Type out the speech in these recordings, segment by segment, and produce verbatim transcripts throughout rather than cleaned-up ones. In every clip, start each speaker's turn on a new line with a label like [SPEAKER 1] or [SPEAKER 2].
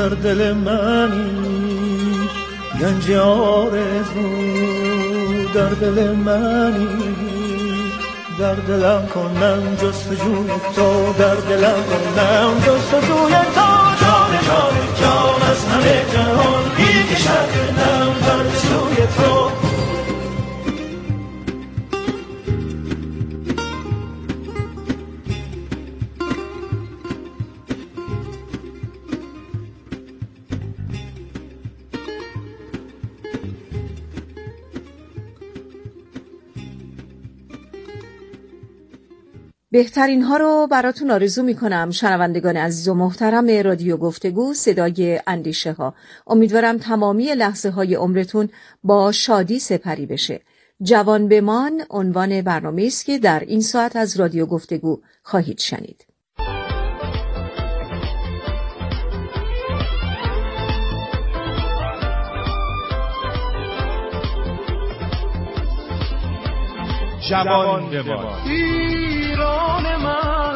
[SPEAKER 1] در دل منی، گنج آرزو در دل منی، در دلم کنم جستجوی تو، در دلم کنم جستجوی تو. جان جان جان از همه جهان میکشد دلم در سوی تو.
[SPEAKER 2] بهترین ها رو براتون آرزو میکنم شنوندگان عزیز و محترم رادیو گفتگو صدای اندیشه ها. امیدوارم تمامی لحظه های عمرتون با شادی سپری بشه. جوان بمان عنوان برنامه است که در این ساعت از رادیو گفتگو خواهید شنید.
[SPEAKER 3] جوان بمان ایران من،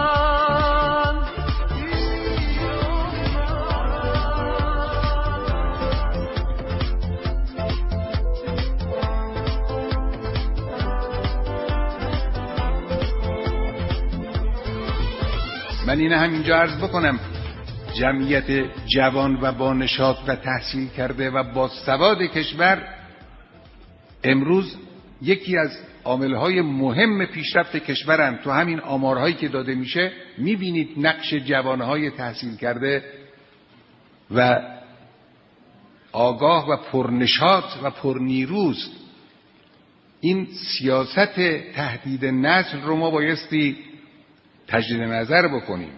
[SPEAKER 4] من اینه همینجا عرض بکنم جمعیت جوان و با نشاط و تحصیل کرده و با سواد کشور امروز یکی از عاملهای مهم پیشرفت کشورن. تو همین آمارهایی که داده میشه میبینید نقش جوانهای تحصیل کرده و آگاه و پرنشاط و پرنیروست. این سیاست تهدید نسل رو ما بایستی تجدید نظر بکنیم.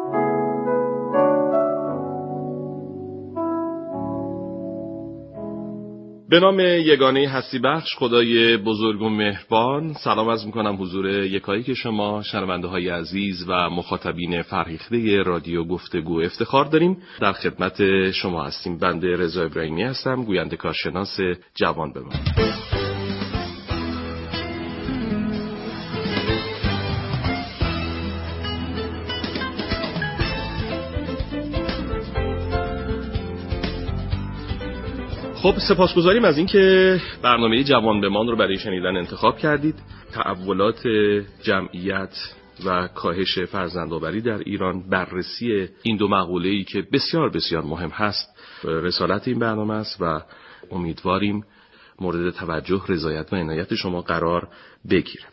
[SPEAKER 5] به نام یگانه هستی بخش خدای بزرگ و مهربان سلام عرض میکنم حضور یکایک شما شنونده های عزیز و مخاطبین فرهیخته رادیو گفتگو. افتخار داریم در خدمت شما هستیم. بنده رضا ابراهیمی هستم، گوینده کارشناس جوان بمان. خب سپاسگزاریم از اینکه برنامه جوان بمان رو برای شنیدن انتخاب کردید. تحولات جمعیت و کاهش فرزندآوری در ایران، بررسی این دو مقوله‌ای که بسیار بسیار مهم هست رسالت این برنامه است و امیدواریم مورد توجه، رضایت و عنایت شما قرار بگیره.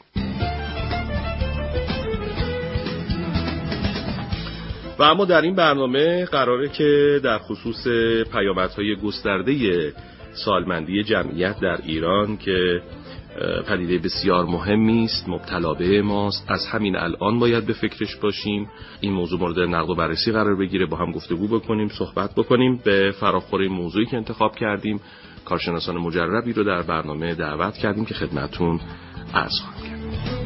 [SPEAKER 5] و اما در این برنامه قراره که در خصوص پیامدهای گسترده سالمندی جمعیت در ایران که پدیده بسیار مهمی است، مبتلا به ماست، از همین الان باید به فکرش باشیم. این موضوع مورد نقد و بررسی قرار بگیره، با هم گفتگو بکنیم، صحبت بکنیم. به فراخور این موضوعی که انتخاب کردیم کارشناسان مجربی رو در برنامه دعوت کردیم که خدمتتون عرض خواهم کرد.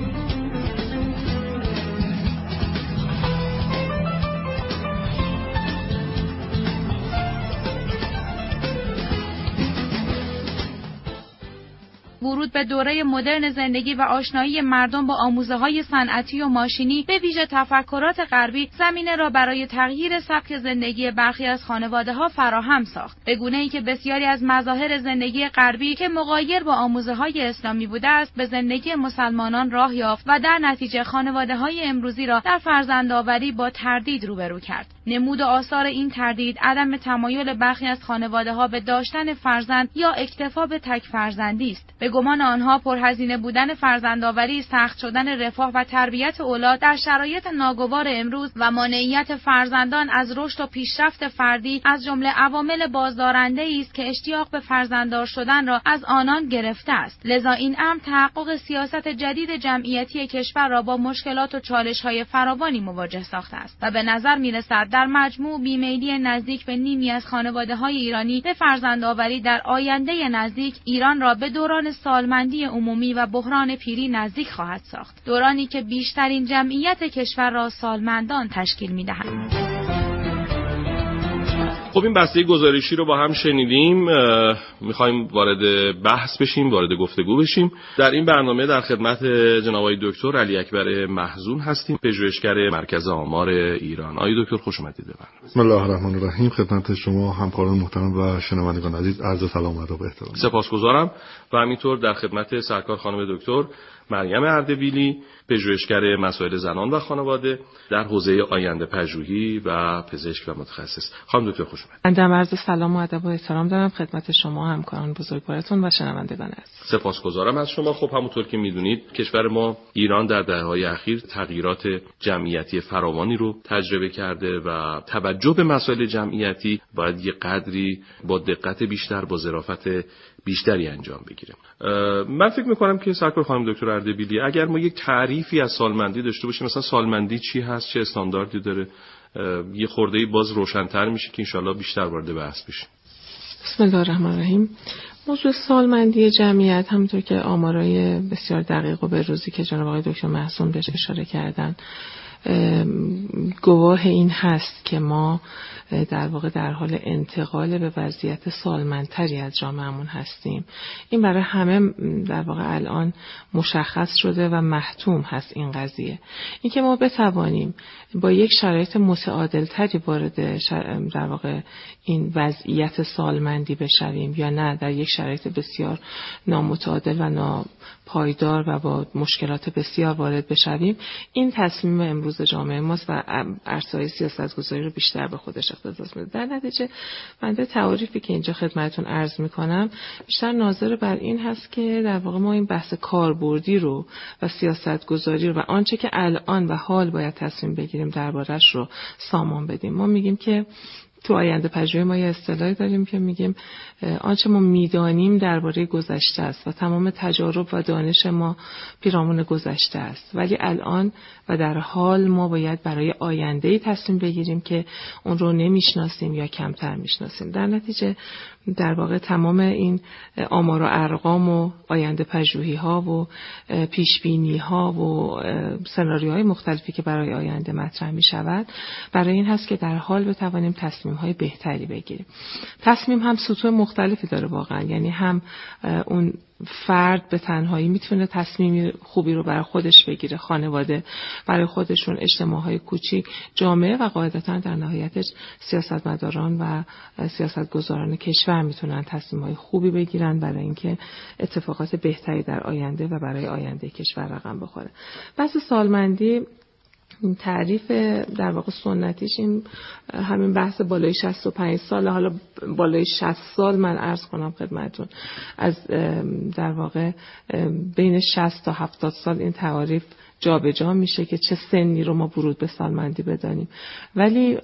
[SPEAKER 6] ورود به دوره مدرن زندگی و آشنایی مردم با آموزه‌های صنعتی و ماشینی به ویژه تفکرات غربی زمینه را برای تغییر سبک زندگی برخی از خانواده‌ها فراهم ساخت، به گونه‌ای که بسیاری از مظاهر زندگی غربی که مغایر با آموزه‌های اسلامی بوده است به زندگی مسلمانان راه یافت و در نتیجه خانواده‌های امروزی را در فرزندآوری با تردید روبرو کرد. نمود و آثار این تردید عدم تمایل برخی از خانواده‌ها به داشتن فرزند یا اکتفا به تک فرزندی است. به گمان آنها پرهزینه بودن فرزندآوری، سخت شدن رفاه و تربیت اولاد در شرایط ناگوار امروز و مانعیت فرزندان از رشد و پیشرفت فردی از جمله عوامل بازدارنده است که اشتیاق به فرزنددار شدن را از آنان گرفته است. لذا این امر تحقق سیاست جدید جمعیتی کشور را با مشکلات و چالش‌های فراوانی مواجه ساخته است و به نظر می‌رسد در مجموع بیمیلی نزدیک به نیمی از خانواده‌های ایرانی به فرزندآوری در آینده نزدیک ایران را به دوران سالمندی عمومی و بحران پیری نزدیک خواهد ساخت، دورانی که بیشترین جمعیت کشور را سالمندان تشکیل می‌دهند.
[SPEAKER 5] خب این بسته گزارشی رو با هم شنیدیم، میخوایم وارد بحث بشیم، وارد گفتگو بشیم. در این برنامه در خدمت جناب آقای دکتر علی اکبر محزون هستیم، پژوهشگر مرکز آمار ایران. آقای دکتر خوش اومدید به برنامه.
[SPEAKER 7] بسم الله الرحمن الرحیم. خدمت شما همکاران محترم و شنوندگان عزیز عرض سلام و ادب و احترام.
[SPEAKER 5] سپاسگزارم. و همینطور در خدمت سرکار خانم دکتر مریم اردبیلی، پژوهشگر مسائل زنان و خانواده در حوزه آینده پژوهی و پزشک و متخصص. خانم دکتر خوش اومدید.
[SPEAKER 8] من عرض سلام و ادب و احترام دارم خدمت شما همکاران بزرگوارتون و شنوندگان عزیز.
[SPEAKER 5] سپاسگزارم از شما. خب همونطور که میدونید کشور ما ایران در دهه‌های اخیر تغییرات جمعیتی فراوانی رو تجربه کرده و توجه به مسائل جمعیتی باید یه قدری با دقت بیشتر، با ظرافت بیشتری انجام بگیره. من فکر میکنم که سرکار خانم دکتر اردبیلی اگر ما یک تعریفی از سالمندی داشته باشیم، مثلا سالمندی چی هست، چه استانداردی داره، یه خرده‌ای باز روشن‌تر میشه که انشالله بیشتر وارد بحث بشیم.
[SPEAKER 8] بسم الله الرحمن الرحیم. موضوع سالمندی جمعیت همونطور که آمارای بسیار دقیق و به روزی که جناب آقای دکتر محزون بهش اشاره کردن گواه این هست که ما در واقع در حال انتقال به وضعیت سالمندتری از جامعهمون هستیم. این برای همه در واقع الان مشخص شده و محتوم هست این قضیه. این که ما بتوانیم با یک شرایط متعادلتری وارد در واقع این وضعیت سالمندی بشویم یا نه در یک شرایط بسیار نامتعادل و ناپایدار و با مشکلات بسیار وارد بشویم، این تصمیم امروز جامعه ماست و عرصه‌های سیاست‌گذاری رو بیشتر به خودش اختصاص میده. در نتیجه بنده تعاریفی که اینجا خدمتتون عرض میکنم بیشتر ناظر بر این هست که در واقع ما این بحث کاربردی رو و سیاست‌گذاری رو و آنچه که الان و حال باید تصمیم بگیریم دربارش رو سامان بدیم. ما میگیم که تو آینده پژوهی ما یه اصطلاحی داریم که میگیم آنچه ما میدانیم درباره گذشته است و تمام تجارب و دانش ما پیرامون گذشته است، ولی الان و در حال ما باید برای آینده‌ای تصمیم بگیریم که اون رو نمیشناسیم یا کمتر میشناسیم. در نتیجه در واقع تمام این آمار و ارقام و آینده پژوهی ها و پیش بینی ها و سناریوهای مختلفی که برای آینده مطرح می شود برای این هست که در حال بتوانیم تصمیم های بهتری بگیریم. تصمیم هم سطوح مختلفی داره واقعا، یعنی هم اون فرد به تنهایی میتونه تصمیم خوبی رو برای خودش بگیره، خانواده برای خودشون، اجتماعهای کوچیک، جامعه و قاعدتا در نهایتش سیاستمداران و سیاستگزاران کشور میتونن تصمیم‌های خوبی بگیرن برای اینکه اتفاقات بهتری در آینده و برای آینده کشور رقم بخوره. بحث سالمندی تعریف در واقع سنتیش این همین بحث بالای شصت و پنج سال، حالا بالای شصت سال من عرض کنم خدمتون از در واقع بین شصت تا هفتاد سال این تعریف جا به جا میشه که چه سنی رو ما ورود به سالمندی بدانیم. ولی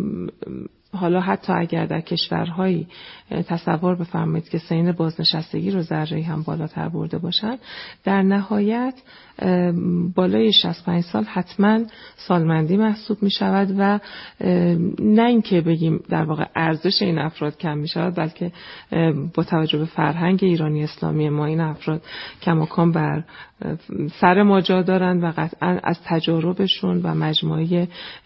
[SPEAKER 8] حالا حتی اگر در کشورهایی تصور بفرمایید که سن بازنشستگی رو ذره‌ای هم بالاتر برده باشن، در نهایت بالای شصت و پنج سال حتما سالمندی محسوب می شود و نه اینکه بگیم در واقع ارزش این افراد کم می شود، بلکه با توجه به فرهنگ ایرانی اسلامی ما این افراد کماکان بر سر ما جا دارند و قطعا از تجاربشون و مجموعه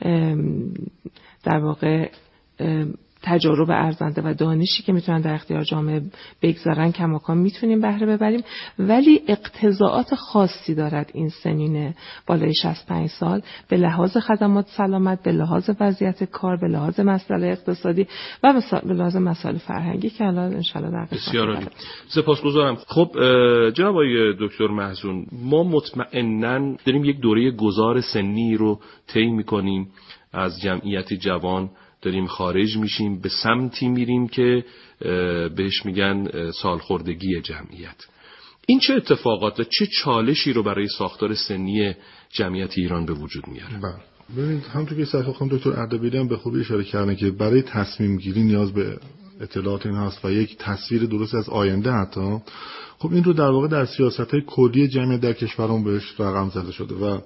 [SPEAKER 8] در واقع تجارب ارزنده و دانشی که میتونن در اختیار جامعه بگذارن کماکان میتونیم بهره ببریم. ولی اقتضاعات خاصی دارد این سنین بالای شصت و پنج سال به لحاظ خدمات سلامت، به لحاظ وضعیت کار، به لحاظ مسئله اقتصادی و به لحاظ مسائل فرهنگی که الان ان شاء الله در
[SPEAKER 5] بسیار عالی. سپاسگزارم. خب جناب آقای دکتر محزون، ما مطمئناً داریم یک دوره گذار سنی رو طی می‌کنیم، از جمعیت جوان داریم خارج میشیم، به سمتی میریم که بهش میگن سالخوردگی جمعیت. این چه اتفاقات و چه چالشی رو برای ساختار سنی جمعیت ایران به وجود میاره؟
[SPEAKER 7] بله، ببینید همونطور که سرکار خانم دکتر اردبیلی هم به خوبی اشاره کردن که برای تصمیم گیری نیاز به اطلاعات این هست و یک تصویر درست از آینده حتی. خب این رو در واقع در سیاست‌های کلی جمعیت در کشورمون بهش رقم زده شده و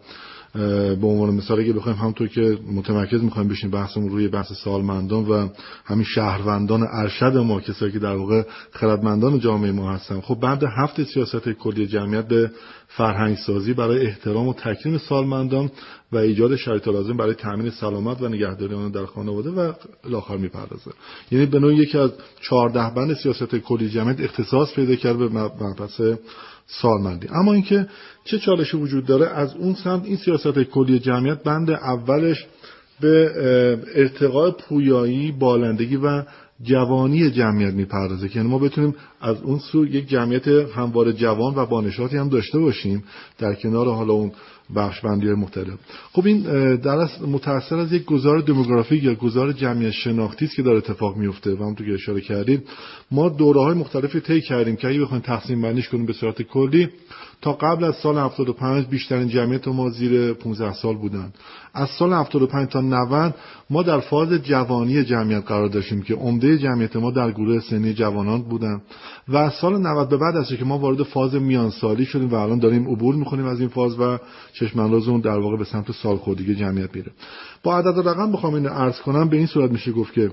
[SPEAKER 7] به عنوان مثال اگه بخوایم همونطور که متمرکز می‌خوایم بشیم بحثمون روی بحث سالمندان و همین شهروندان ارشد ما، کسایی که در واقع خردمندان جامعه ما هستن، خب بعد هفت سیاست کلی جمعیت به فرهنگ سازی برای احترام و تکریم سالمندان و ایجاد شرایط لازم برای تامین سلامت و نگهداری آنها در خانواده و الاخر میپردازه. یعنی به نوعی یکی از چهارده بند سیاست کلی جمعیت اختصاص پیدا کرده به مبحث سالمندی. اما اینکه چه چالشی وجود داره، از اون سمت این سیاست کلی جمعیت بند اولش به ارتقاء پویایی، بالندگی و جوانی جمعیت میپردازه که یعنی ما بتونیم از اون سو یک جمعیت همواره جوان و بانشاطی هم داشته باشیم در کنار حالا اون بخش بندی‌های مختلف. خب این در اصل متأثر از یک گزار دموگرافیک یا گزار جمعیت شناختی است که داره اتفاق میفته و همونطور که اشاره کردید ما دوره‌های مختلفی طی کردیم که اگه بخوایم تقسیم بندیش کنیم به صورت کلی، تا قبل از سال هفتاد و پنج بیشترین جمعیت ما زیر پانزده سال بودن. از سال هفتاد و پنج تا نود ما در فاز جوانی جمعیت قرار داشتیم که عمده جمعیت ما در گروه سنی جوانان بودن و از سال نود به بعد است که ما وارد فاز میان سالی شدیم و الان داریم عبور می‌کنیم از این فاز و چشم اندازمون در واقع به سمت سالخوردگی جمعیت میره. با عدد رقم بخوام اینو عرض کنم به این صورت میشه گفت که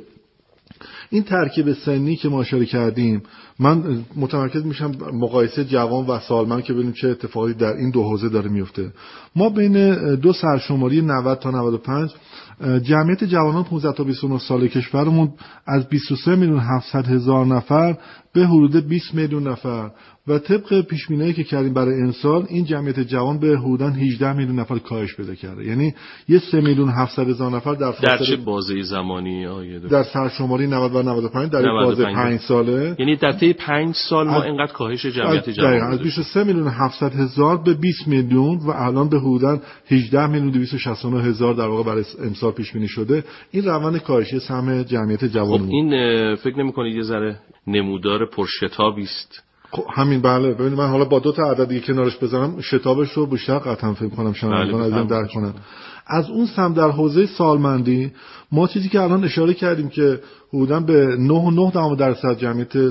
[SPEAKER 7] این ترکیب سنی که ما اشاره کردیم، من متمرکز میشم مقایسه جوان و سالمند که ببینیم چه اتفاقی در این دو حوزه داره میفته. ما بین دو سرشماری نود تا نود و پنج جمعیت جوانان پانزده تا بیست و نه سال کشورمون از بیست و سه میلیون هفتصد هزار نفر به حدود بیست میلیون نفر و طبق پیش‌بینی‌ای که کردیم برای امسال این جمعیت جوان به حدود هجده میلیون نفر کاهش پیدا کرده. یعنی یه سه میلیون هفتصد هزار نفر در
[SPEAKER 5] در چه بازه زمانی آیه
[SPEAKER 7] در سرشماری نود و نود و پنج در بازه پنج ساله،
[SPEAKER 5] یعنی در طی پنج سال ما اینقدر کاهش جمعیت جوان
[SPEAKER 7] از بیست و سه میلیون هفتصد هزار به بیست میلیون و الان به حدود هجده میلیون دویست و شصت و نه هزار در واقع برای امسال پیش بینی شده. این روند کاهشی سهم جمعیت جوان.
[SPEAKER 5] خب این فکر نمی‌کنید یه ذره نمودار پرشتابی است؟
[SPEAKER 7] خب همین بله. ببینید من حالا با دو تا عددی کنارش بزنم شتابش رو بیشتر قطعا فکر کنم شنوندگان از این درک کنن. از اون سم در حوزه سالمندی ما چیزی که الان اشاره کردیم که حدوداً به نه و نه دهم درصد جمعیت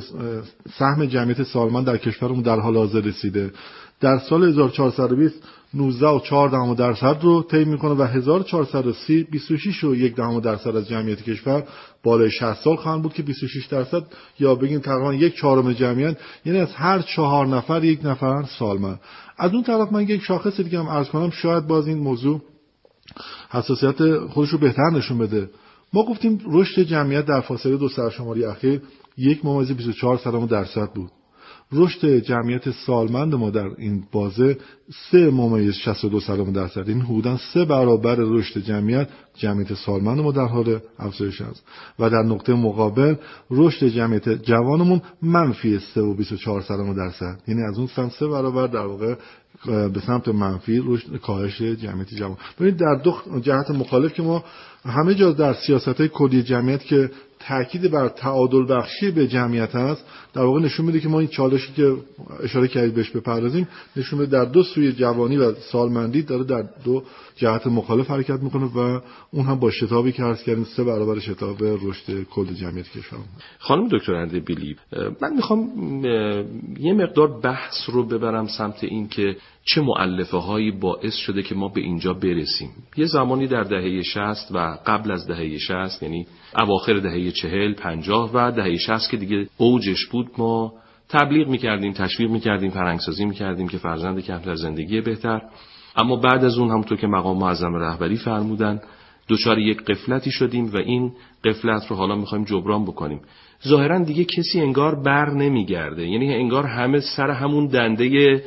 [SPEAKER 7] سهم جمعیت سالمند در کشورمون در حال حاضر رسیده. در سال هزار و چهارصد و بیست نوزده و چهار دهم درصد رو طی میکنه و هزار و چهارصد و سی بیست و شش و یک دهم درصد از جمعیت کشور بالای شصت سال خواهند بود که بیست و شش درصد یا بگیم تقریبا یک چهارم جمعیت، یعنی از هر چهار نفر یک نفر سالمند. از اون طرف من یک شاخص دیگه هم عرض کنم شاید باز این موضوع حساسیت خودش رو بهتر نشون بده. ما گفتیم رشد جمعیت در فاصله دو سرشماری اخیر یک ممیز بیست و چهار درصد بود. رشد جمعیت سالمند ما در این بازه سه ممیز شصت و دو درصد، این حدوداً سه برابر رشد جمعیت جمعیت سالمند ما در حال افزایش است و در نقطه مقابل رشد جمعیت جوانمون منفی سه و بیست و چهار درصد، یعنی از اون سمت سه برابر در واقع به سمت منفی رشد کاهش جمعیت جوان. ببینید در دو جهت مخالف که ما همه جا در سیاست‌های کلی جمعیت که تأکید بر تعادل بخشی به جمعیت است در واقع نشون میده که ما این چالشی که اشاره کردید بهش بپردازیم نشون میده در دو سوی جوانی و سالمندی داره در دو جهت مخالف حرکت میکنه و اون هم با شتابی که عرض کردیم سه برابر شتاب رشد کل جمعیت کشور.
[SPEAKER 5] خانم دکتر اردبیلی، من میخوام یه مقدار بحث رو ببرم سمت این که چه مؤلفه هایی باعث شده که ما به اینجا برسیم. یه زمانی در دهه شصت و قبل از دهه شصت، یعنی اواخر دهه چهل، پنجاه و دهه شصت که دیگه اوجش بود، ما تبلیغ میکردیم، تشویق میکردیم، فرهنگسازی میکردیم که فرزند کمتر زندگی بهتر. اما بعد از اون همونطور که مقام معظم رهبری فرمودن دچار یک غفلتی شدیم و این غفلت رو حالا میخوایم جبران بکنیم. ظاهرا دیگه کسی انگار بر نمیگرده، یعنی انگار همه سر همون دنده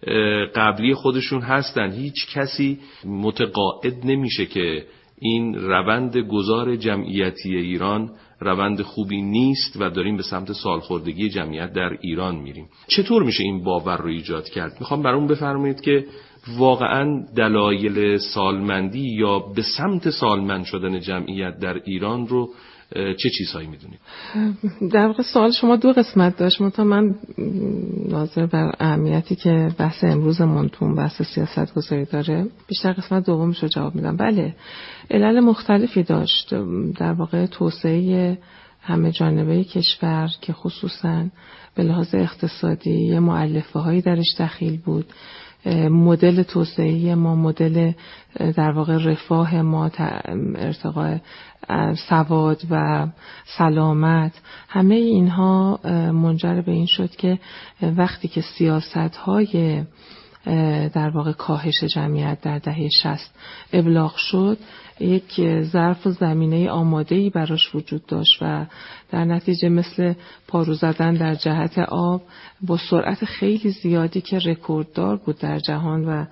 [SPEAKER 5] قبلی خودشون هستن. هیچ کسی متقاعد نمیشه که این روند گذار جمعیتی ایران روند خوبی نیست و داریم به سمت سالخوردگی جمعیت در ایران میریم. چطور میشه این باور رو ایجاد کرد؟ میخوام برام بفرمایید که واقعا دلایل سالمندی یا به سمت سالمند شدن جمعیت در ایران رو چه چیزهایی میدونید؟
[SPEAKER 8] در واقع سوال شما دو قسمت داشت، منتها من ناظر بر اهمیتی که بحث امروزمون تو بحث سیاست گذاری داره بیشتر قسمت دومش رو جواب میدم. بله، علل مختلفی داشت در واقع توسعه همه جانبه کشور که خصوصا به لحاظ اقتصادی یه مؤلفه هایی درش دخیل بود مدل توسعه ما، مدل در واقع رفاه ما، ارتقاء سواد و سلامت، همه اینها منجر به این شد که وقتی که سیاست‌های در واقع کاهش جمعیت در دهه شصت ابلاغ شد، یک ظرف و زمینه آماده‌ای براش وجود داشت و در نتیجه مثل پارو زدن در جهت آب با سرعت خیلی زیادی که رکورددار بود در جهان و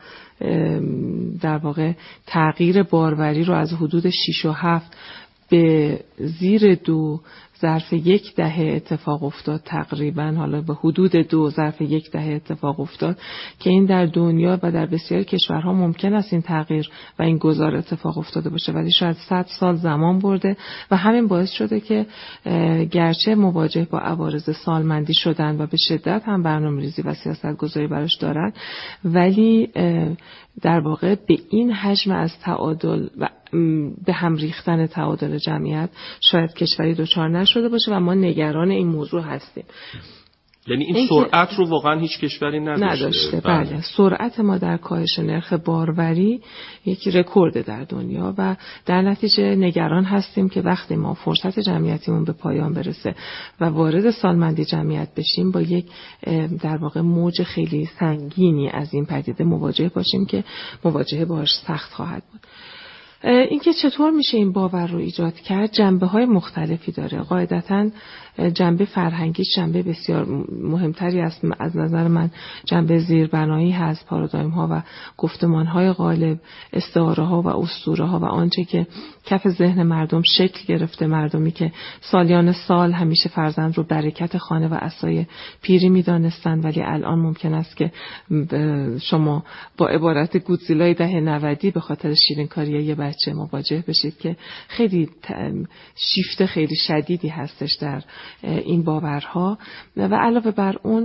[SPEAKER 8] در واقع تغییر باروری رو از حدود شش و هفت به زیر دو ظرف یک دهه اتفاق افتاد، تقریبا حالا به حدود دو ظرف یک دهه اتفاق افتاد که این در دنیا و در بسیاری کشورها ممکن است این تغییر و این گذار اتفاق افتاده باشه، ولی شاید صد سال زمان برده و همین باعث شده که گرچه مواجه با عوارض سالمندی شدن و به شدت هم برنامه‌ریزی و سیاست‌گذاری براش دارن، ولی در واقع به این حجم از تعادل و به هم ریختن تعادل جمعیت شاید کشوری دچار نشده باشه و ما نگران این موضوع هستیم.
[SPEAKER 5] یعنی این سرعت رو واقعا هیچ کشوری نداشته.
[SPEAKER 8] نداشته بله. بله. سرعت ما در کاهش نرخ باروری یک رکورد در دنیا و در نتیجه نگران هستیم که وقتی ما فرصت جمعیتیمون به پایان برسه و وارد سالمندی جمعیت بشیم با یک در واقع موج خیلی سنگینی از این پدیده مواجه باشیم که مواجهه باهاش سخت خواهد بود. اینکه چطور میشه این باور رو ایجاد کرد جنبه‌های مختلفی داره. قاعدتاً جنبه فرهنگی جنبه بسیار مهمتری است. از نظر من جنبه زیربنایی هست، پارادایم‌ها و گفتمان‌های غالب، استعاره‌ها و اسطوره‌ها و آنچه که کف ذهن مردم شکل گرفته، مردمی که سالیان سال همیشه فرزند رو برکت خانه و عصای پیری می‌دانستند، ولی الان ممکن است که شما با عبارت گودزیلای دهه نودی به خاطر شیرینکاری یه بچه مواجه بشید که خیلی شیفت خیلی شدیدی هستش در این باورها. و علاوه بر اون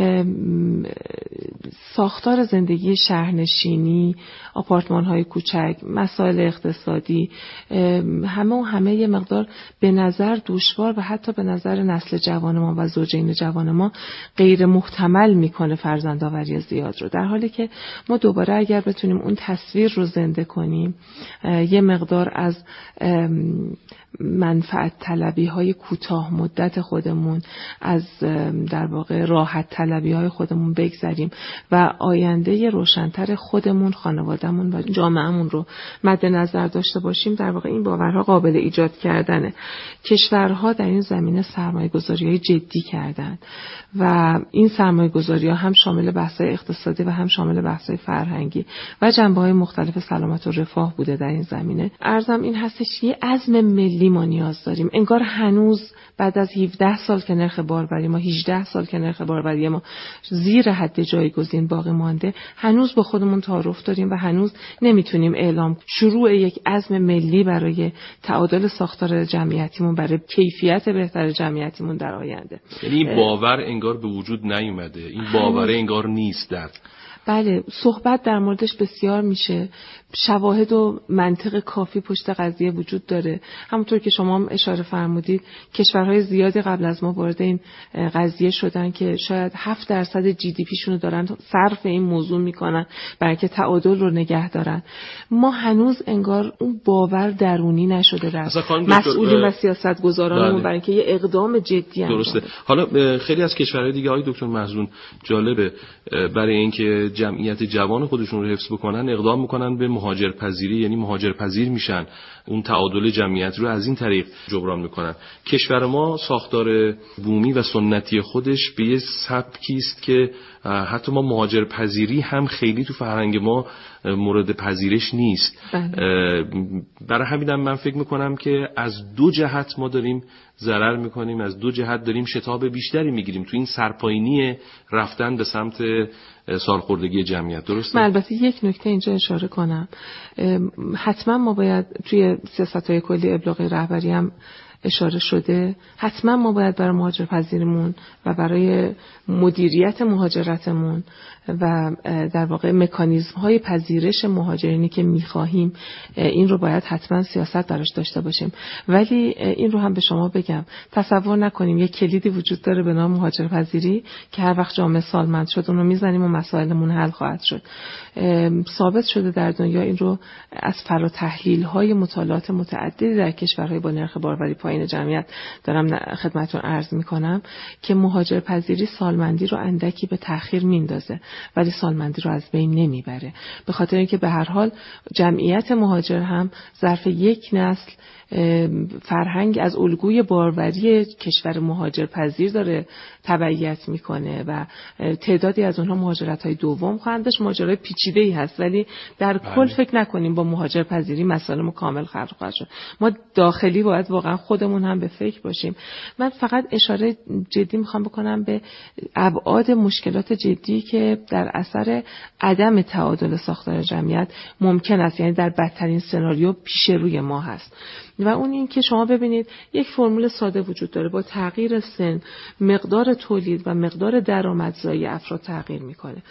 [SPEAKER 8] ساختار زندگی شهرنشینی، آپارتمان‌های کوچک، مسائل اقتصادی، همه و همه یه مقدار به نظر دشوار و حتی به نظر نسل جوان ما و زوجین جوان ما غیر محتمل میکنه فرزندآوری زیاد رو، در حالی که ما دوباره اگر بتونیم اون تصویر رو زنده کنیم، یه مقدار از منفعت طلبی های کوتاه مدت خودمون، از در واقع راحت طلبی های خودمون بگذریم و آینده روشن‌تر خودمون، خانوادهمون و جامعهمون رو مد نظر داشته باشیم، در واقع این باورها قابل ایجاد کردنه. کشورها در این زمینه سرمایه‌گذاری‌های جدی کردن و این سرمایه‌گذاری‌ها هم شامل بحث‌های اقتصادی و هم شامل بحث‌های فرهنگی و جنبه‌های مختلف سلامت و رفاه بوده در این زمینه. عرضم این هستش یه عزم ملی ما نیاز داریم. انگار هنوز بعد از هفده سال که نرخ باروری ما هجده سال که نرخ باروری ما زیر حد جایگزین باقی مانده، هنوز با خودمون تعارف داریم و هنوز نمیتونیم اعلام شروع یک عزم ملی برای تعادل ساختار جمعیتیمون، برای کیفیت بهتر جمعیتیمون در آینده.
[SPEAKER 5] یعنی این باور انگار به وجود نیومده، این باور انگار نیست. در
[SPEAKER 8] بله، صحبت در موردش بسیار میشه، شواهد و منطق کافی پشت قضیه وجود داره. همونطور که شما هم اشاره فرمودید، کشورهای زیادی قبل از ما وارد این قضیه شدن که شاید هفت درصد جی دی پیشونو دارن صرف این موضوع میکنن برای که تعادل رو نگه دارن. ما هنوز انگار اون باور درونی نشده در مسئولین و سیاستگزارانمون برای که یه اقدام جدی انجام.
[SPEAKER 5] درسته. حالا خیلی از کشورهای دیگه آقای دکتر محزون جالبه برای اینکه جمعیت جوان خودشون رو حفظ بکنن اقدام میکنن به مهاجرپذیری، یعنی مهاجرپذیر میشن، اون تعادل جمعیت رو از این طریق جبران میکنن. کشور ما ساختار بومی و سنتی خودش به یه سبکی است که حتی ما مهاجرپذیری هم خیلی تو فرهنگ ما مورد پذیرش نیست. برای همینم من فکر میکنم که از دو جهت ما داریم ضرر میکنیم، از دو جهت داریم شتاب بیشتری میگیریم تو این سرپایینی رفتن به سمت سالخوردگی جمعیت. درسته؟
[SPEAKER 8] من البته یک نکته اینجا اشاره کنم، حتما ما باید توی سیاست‌های کلی ابلاغ رهبری هم اشاره شده، حتما ما باید برای مهاجرپذیریمون و برای مدیریت مهاجرتمون و در واقع مکانیزم های پذیرش مهاجرینی که میخواهیم این رو باید حتما سیاست براش داشته باشیم. ولی این رو هم به شما بگم، تصور نکنیم یک کلیدی وجود داره به نام مهاجرپذیری که هر وقت جامعه سالمند شد اون رو میزنیم و مسائلمون حل خواهد شد. ثابت شده در دنیا، این رو از فراتحلیل های مطالعات متعددی در کشورهای با نرخ باروری پایین جمعیت دارم خدمتتون عرض میکنم که مهاجرپذیری سالمندی رو اندکی به تأخیر میندازه ولی سالمندی رو از بین نمیبره، به خاطر اینکه به هر حال جمعیت مهاجر هم ظرف یک نسل فرهنگ از الگوی باروری کشور مهاجرپذیر داره تبعیت میکنه و تعدادی از اونها مهاجرت‌های دوم خواهند داشت. مهاجرت پیچیده‌ای هست ولی در بله. کل فکر نکنیم با مهاجرپذیری مسائل کامل حل خواهد شد. ما داخلی باید واقعا خودمون هم به فکر باشیم. من فقط اشاره جدی میخوام بکنم به ابعاد مشکلات جدی که در اثر عدم تعادل ساختار جمعیت ممکن است، یعنی در بدترین سناریو پیش روی ما هست. و اون این که شما ببینید یک فرمول ساده وجود داره، با تغییر سن مقدار تولید و مقدار درآمدزایی افراد تغییر میکنه،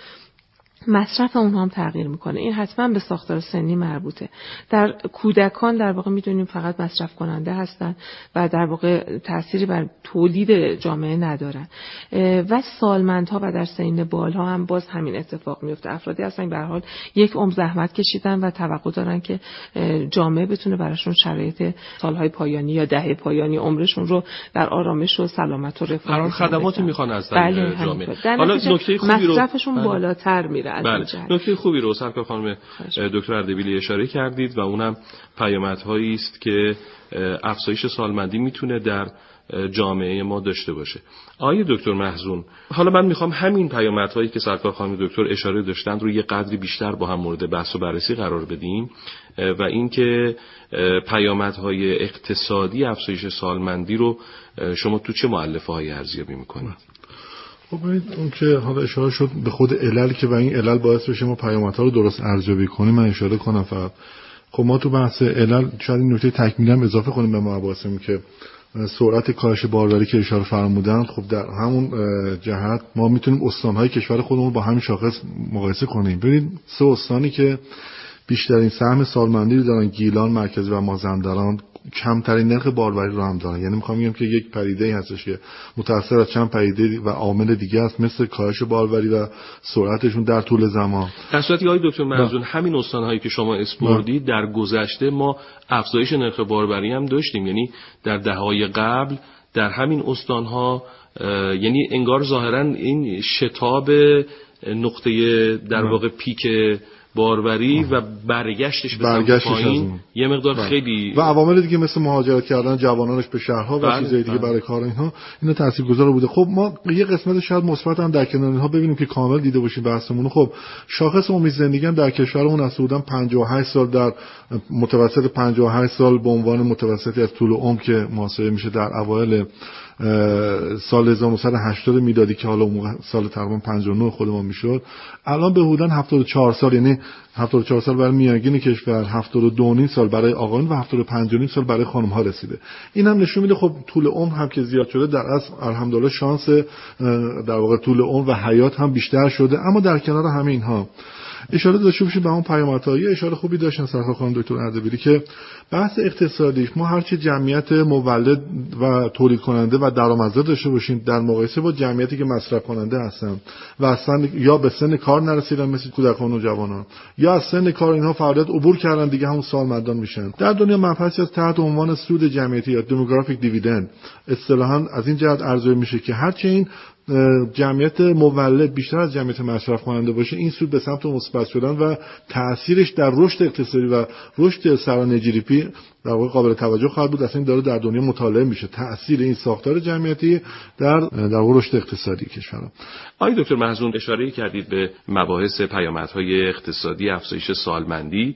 [SPEAKER 8] مصرف اونها هم تغییر میکنه. این حتما به ساختار سنی مربوطه. در کودکان در واقع میدونیم فقط مصرف کننده هستن و در واقع تأثیری بر تولید جامعه ندارن و سالمندها و در سن بالها هم باز همین اتفاق میفته. افرادی هستن که به هر حال یک عمر زحمت کشیدن و توقع دارن که جامعه بتونه براشون شرایط سالهای پایانی یا دهه پایانی عمرشون رو در آرامش و سلامت و رفاه
[SPEAKER 5] هر خدماتی میخوان از جامعه. حالا نکته خوبی رو
[SPEAKER 8] مصرفشون بالاتر میره.
[SPEAKER 5] بله. نکته خوبی رو سرکار خانم دکتر اردبیلی اشاره کردید و اونم پیامدهایی است که افزایش سالمندی میتونه در جامعه ما داشته باشه. آقای دکتر محزون، حالا من میخوام همین پیامدهایی که سرکار خانم دکتر اشاره داشتند رو یه قدری بیشتر با هم مورد بحث و بررسی قرار بدیم و اینکه پیامدهای اقتصادی افزایش سالمندی رو شما تو چه مؤلفه‌هایی ارزیابی میکنید؟
[SPEAKER 7] خب ببینید اون که حالا اشاره شد به خود علل که و این علل باعث بشه ما پیامدها رو درست ارزیابی کنیم، من اشاره کنم فقط. خب ما تو بحث علل شاید این نکته تکمیلی هم اضافه کنیم به مباحثمون که سرعت کاهش باروری که اشاره فرمودن. خب در همون جهت ما میتونیم استانهای کشور خودمون با همین شاخص مقایسه کنیم. ببینید سه استانی که بیشترین سهم سالمندی رو دارن، گیلان، مرکزی و مازندران، کمترین نرخ باروری رو هم دارن. یعنی میخوام بگم که یک پدیده‌ای هستش که متأثر از چند پدیده و عامل دیگه است، مثل کاهش باروری و سرعتشون در طول زمان.
[SPEAKER 5] در صورتی های دکتر مرزون همین استان‌هایی که شما اسپوردید در گذشته ما افزایش نرخ باروری هم داشتیم، یعنی در دهه‌های قبل در همین استان‌ها، یعنی انگار ظاهراً این شتاب نقطه در واقع پیک باروری و برگشتش به پایین یه مقدار
[SPEAKER 7] بله.
[SPEAKER 5] خیلی
[SPEAKER 7] و عوامل دیگه مثل مهاجرت کردن جوانانش به شهرها و بله. چیزای دیگه بله. برای کار اینها اینا تاثیرگذار بوده. خب ما یه قسمت شاید مثبت هم در کنار اینها ببینیم که کامل دیده باشیم بحثمون. خب شاخص امید زندگی هم در کشورمون از حدود پنجاه و هشت سال در متوسط پنجاه و هشت سال به عنوان متوسطی از طول عمر که محاسبه میشه در اوایل سال هزار و نهصد و هشتاد میلادی که حالا اون سال تقریبا پنجاه و نه خود ما میشد، الان به حدود هفتاد و چهار سال، یعنی هفتاد و چهار سال برای میانگین کشور، هفتاد و دو سال برای آقایون و هفتاد و پنج سال برای خانم ها رسیده. این هم نشون میده خب طول عمر هم که زیاد شده، در اصل الحمدلله شانس در واقع طول عمر و حیات هم بیشتر شده. اما در کنار همه اینها اشاره داشته باشیم به اون پیامدها. یه اشاره خوبی داشتن سرکار خانم دکتر اردبیلی که بحث اقتصادیش، ما هرچی جمعیت مولد و تولید کننده و درآمدزا داشته باشیم در مقایسه با جمعیتی که مصرف کننده هستن و اصلا یا به سن کار نرسیدن مثل کودکان و جوانان، یا از سن کار اینها فعالیت عبور کردن دیگه همون سالمندان میشن. در دنیا مبحثی از تحت عنوان سود جمعیتی یا دموگرافیک دیویدند اصطلاحاً از این جهت ارزیابی میشه که هرچی این جمعیت مولد بیشتر از جمعیت مصرف کننده باشه، این سود به سمت مثبت شدن و تأثیرش در رشد اقتصادی و رشد سرانه جی دی پی در واقع قابل توجه خواهد بود. اصلا این داره در دنیا مطالعه میشه، تأثیر این ساختار جمعیتی در در رشد اقتصادی کشور.
[SPEAKER 5] آقای دکتر محزون اشاره کردید به مباحث پیامدهای اقتصادی افزایش سالمندی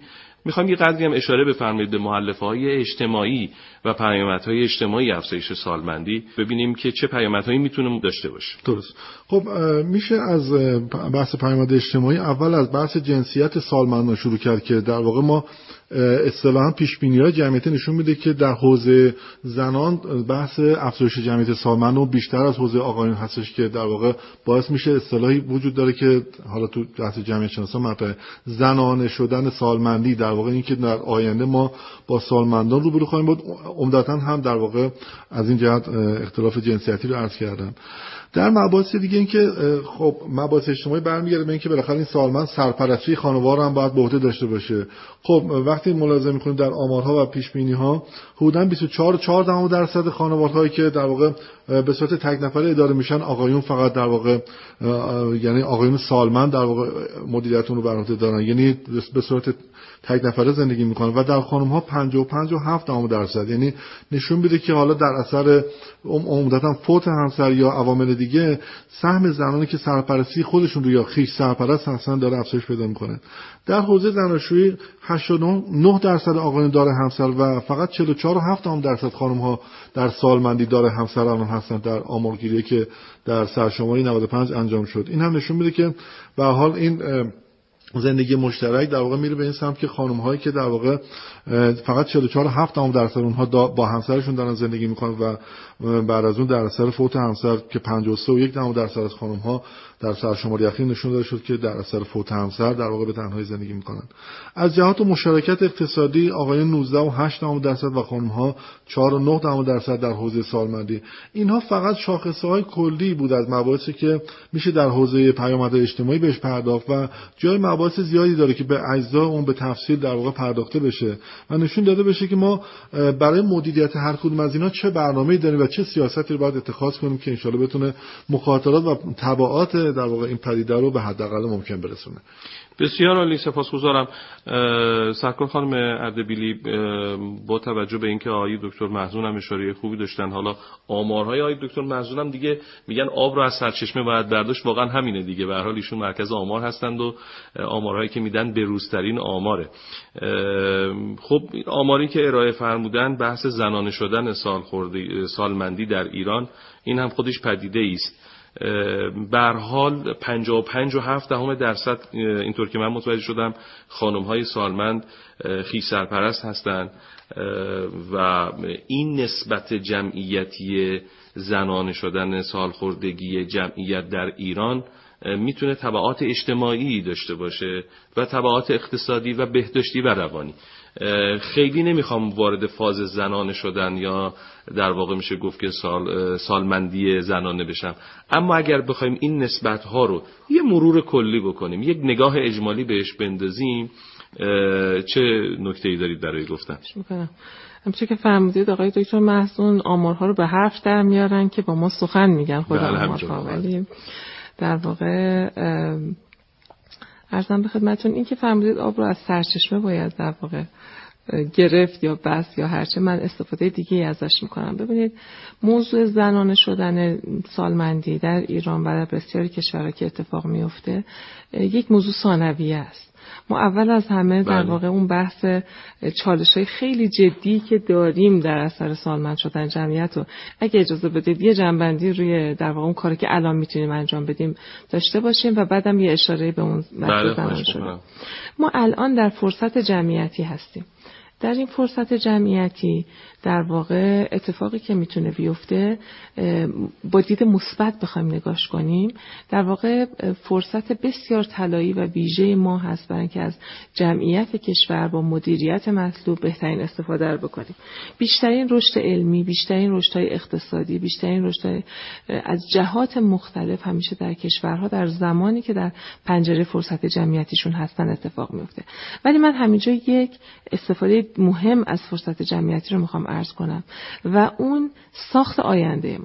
[SPEAKER 5] میخوام یه قدری هم اشاره بفرمایید به مؤلفه‌های اجتماعی و پیامدهای اجتماعی افزایش سالمندی، ببینیم که چه پیامدهایی میتونه داشته باشه.
[SPEAKER 7] درست. خب میشه از بحث پیامد اجتماعی اول از بحث جنسیت سالمندان شروع کرد که در واقع ما اصطلاحاً پیش‌بینی‌های جمعیتی نشون میده که در حوزه زنان بحث افزایش جمعیت سالمندان بیشتر از حوزه آقایون هستش که در واقع باعث میشه اصطلاحی وجود داره که حالا تو بحث جمعیت شناسان مطرحه، زنانه شدن سالمندی. در واقع این که در آینده ما با سالمندان روبرو خواهیم بود، عمدتاً هم در واقع از این جهت اختلاف جنسیتی رو عرض کردم. در مباحث دیگه این که خب مباحث اجتماعی برمیگرده به این که بالاخره این سالمند سرپرستی خانواده هم باید به عهده داشته باشه. خب وقتی ملاحظه می‌کنیم در آمارها و پیش‌بینی‌ها حدوداً بیست و چهار و چهار دهم درصد خانواده‌هایی که در واقع به صورت تک نفره اداره میشن آقایون فقط در واقع یعنی آقایون سالمند در واقع مدیریتون رو بر عهده دارن، یعنی به صورت تک نفره زندگی میکنن و در خانم‌ها پنجاه و پنج و هفت دهم درصد، یعنی نشون میده که حالا در اثر عمدتاً فوت همسر یا عوامل دیگه سهم زنانی که سرپرستی خودشون رو یا خیش سرپرست هستن داره افزایش پیدا میکنه. در حوزه زناشویی هشتاد و نه درصد آقایون داره همسر و فقط چهل و چهار و هفت دهم درصد خانم‌ها در سالمندی داره همسر الان هستن در آمارگیری که در سرشماری نود و پنج انجام شد. این هم نشون میده که به هر حال این زندگی مشترک در واقع میره به این سمت که خانم‌هایی که در واقع فقط چهل و چهار و هفت دهم درصد اونها با همسرشون دارن زندگی میکنن و بعد از اون در اثر فوت همسر که پنجاه و سه و یک دهم درصد از خانم‌ها در سرشماری اخیر نشون داده شد که در اثر فوت همسر در واقع به تنهایی زندگی میکنن. از جهات مشارکت اقتصادی آقایان نوزده و هشت دهم درصد و خانم‌ها چهار و نه دهم درصد در حوزه سالمندی. اینها فقط شاخصه‌های کلی بود از مباحثی که میشه در حوزه پیامدهای اجتماعی بهش پرداخت و جای مباحث زیادی داره که به اجزا اون به تفصیل در واقع پرداخته بشه و نشون داده بشه که ما برای مدیریت هر کدوم از اینا چه برنامه‌ای داریم و چه سیاستی رو باید اتخاذ کنیم که ان شاءالله بتونه مخاطرات و تبعات در واقع این پدیده رو به حداقل ممکن برسونه.
[SPEAKER 5] بسیار عالی، سپاسگزارم. سرکار خانم اردبیلی، با توجه به اینکه آقای دکتر محزون هم اشاره خوبی داشتن، حالا آمارهای آقای دکتر محزون هم دیگه میگن آب رو از سرچشمه باید برداشت، واقعا همینه دیگه، به هر حال ایشون مرکز آمار هستند و آمارهایی که میدن بروزترین آماره. خب آماری که ارائه فرمودن بحث زنانه شدن سالخوردگی سالمندی در ایران، این هم خودش پدیده است. به هر حال پنجاه و پنج و هفت دهم درصد اینطور که من متوجه شدم خانم‌های سالمند خیش سرپرست هستند و این نسبت جمعیتی زنانه شدن سالخوردگی جمعیت در ایران میتونه تبعات اجتماعی داشته باشه و تبعات اقتصادی و بهداشتی و روانی. خیلی نمیخوام وارد فاز زنانه شدن یا در واقع میشه گفت که سال سالمندی زنانه بشم، اما اگر بخوایم این نسبت ها رو یه مرور کلی بکنیم، یک نگاه اجمالی بهش بندازیم، چه نکته‌ای دارید برای گفتن؟
[SPEAKER 8] میکنم همچون که فرمودید آقای دکتر محزون آمارها رو به حرف در میارن که با ما سخن میگن خود آمارها، ولی در واقع عرضم به خدمتتون این که فرمودید آب رو از سرچشمه باید در واقع گرفت یا بس یا هرچه، من استفاده دیگه ازش میکنم. ببینید موضوع زنانه شدن سالمندی در ایران و در بسیاری کشورها که اتفاق میفته یک موضوع ثانویه است. ما اول از همه در واقع اون بحث چالش‌های خیلی جدی که داریم در اثر سالمند شدن جمعیت رو اگه اجازه بدید یه جنبندی روی در واقع اون کاری که الان میتونیم انجام بدیم داشته باشیم و بعدم یه اشاره به اون بحث زنان شدن. ما الان در فرصت جمعیتی هستیم. در این فرصت جمعیتی در واقع اتفاقی که میتونه بیفته با دید مثبت بخوایم نگاش کنیم، در واقع فرصت بسیار طلایی و ویژه ما هست برای اینکه از جمعیت کشور با مدیریت مطلوب بهترین استفاده رو بکنیم. بیشترین رشد علمی، بیشترین رشدهای اقتصادی، بیشترین رشد از جهات مختلف همیشه در کشورها در زمانی که در پنجره فرصت جمعیتیشون هستن اتفاق میفته. ولی من همینجا یک استفاده مهم از فرصت جمعیتی رو میخوام عرض کنم و اون ساخت آینده ماست.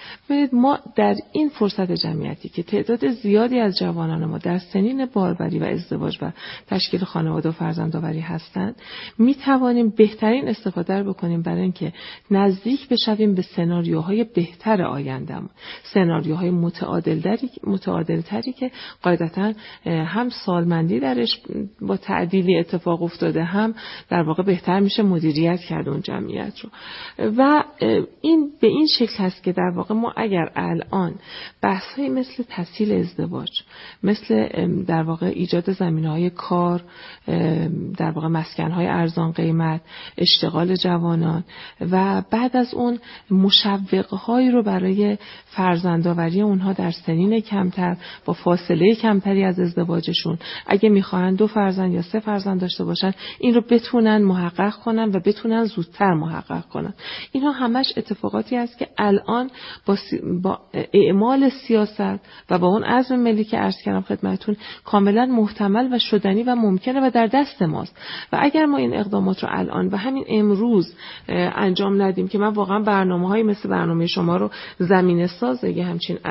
[SPEAKER 8] ببینید ما در این فرصت جمعیتی که تعداد زیادی از جوانان ما در سنین باروری و ازدواج و تشکیل خانواده و فرزندآوری هستند، می توانیم بهترین استفاده رو بکنیم برای اینکه نزدیک بشویم به سناریوهای بهتر آینده‌مون، سناریوهای متعادل‌تری متعادل‌تری که قاعدتاً هم سالمندی درش با تعدیلی اتفاق افتاده، هم در واقع بهتر میشه مدیریت کرد اون جمعیت رو. و این به این شکل هست که در واقع ما اگر الان بحث‌های مثل تسهیل ازدواج، مثل در واقع ایجاد زمینه‌های کار، در واقع مسکن‌های ارزان قیمت، اشتغال جوانان و بعد از اون مشوق‌هایی رو برای فرزندآوری اونها در سنین کمتر با فاصله کمتری از ازدواجشون، اگه می‌خواهند دو فرزند یا سه فرزند داشته باشن، این رو بتونن محقق کنن و بتونن زودتر محقق کنن. اینا همش اتفاقاتی است که الان با, سی... با اعمال سیاست و با اون عزم ملی که عرض کردم خدمتتون کاملا محتمل و شدنی و ممکنه و در دست ماست. و اگر ما این اقدامات رو الان و همین امروز انجام ندیم که من واقعا برنامه‌های مثل برنامه شما رو زمینه ساز یه همچین